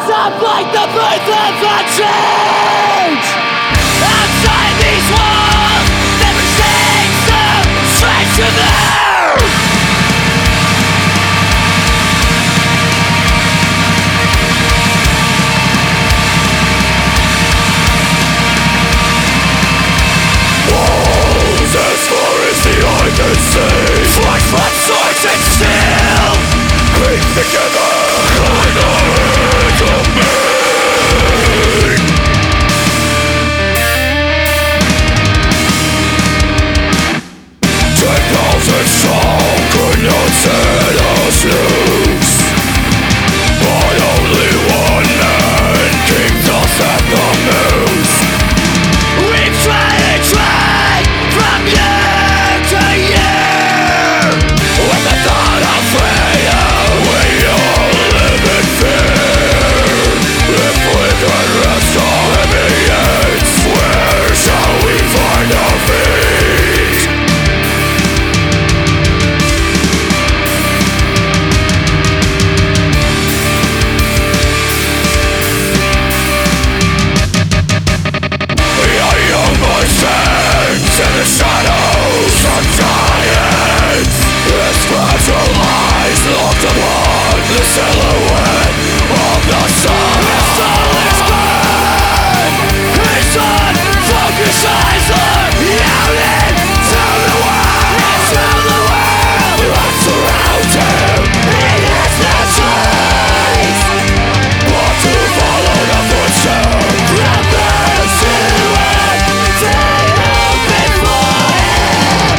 up like the birth of a change. Outside these walls, never shakes the strength to them. Walls as far as the eye can see, Flash from swords and steel, creep together in the hands of me. Strong could not set us loose, but only one man keeps us at the noose. we've tried and tried from year to year. With the thought of freedom, we all live in fear. If we can rest our heavy heads, where shall we find our feet? In the shadows of giants, their fragile eyes locked upon the silhouette of the sun. His soul is gone. His sun focus eyes are out into the world. Into the world That surrounds him, he has no choice but to follow the footsteps. from those who have sailed before him.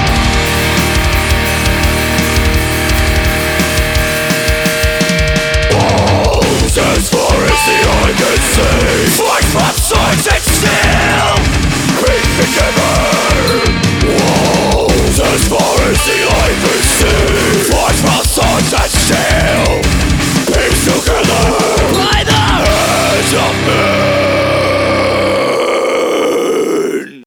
Walls as far as the eye can see, Forged from swords and